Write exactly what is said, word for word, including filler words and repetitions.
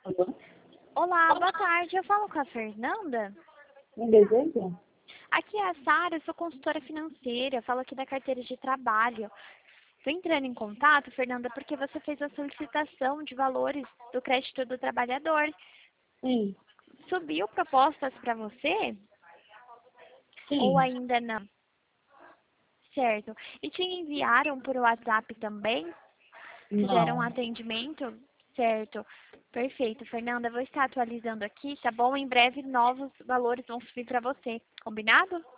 Alô? Olá, boa tarde. Eu falo com a Fernanda. Me deseja? Aqui é a Sara, eu sou consultora financeira, falo aqui da carteira de trabalho. Estou entrando em contato, Fernanda, porque você fez a solicitação de valores do crédito do trabalhador. Sim, Subiu propostas para você? Ou sim. ainda não? Certo. E te enviaram por WhatsApp também? Fizeram um Não. atendimento? Certo. Perfeito, Fernanda. Eu vou estar atualizando aqui, tá bom? Em breve novos valores vão subir para você. Combinado?